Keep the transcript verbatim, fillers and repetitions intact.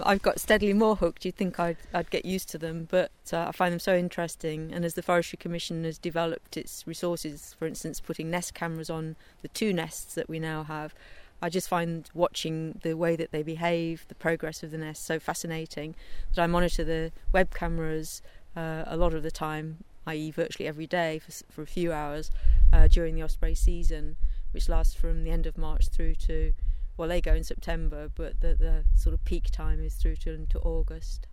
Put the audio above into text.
I've got steadily more hooked. You'd think I'd, I'd get used to them, but uh, I find them so interesting. And as the Forestry Commission has developed its resources, for instance, putting nest cameras on the two nests that we now have, I just find watching the way that they behave, the progress of the nest, so fascinating that I monitor the web cameras uh, a lot of the time, that is virtually every day for, for a few hours uh, during the osprey season, which lasts from the end of March through to, well, they go in September, but the, the sort of peak time is through to into August.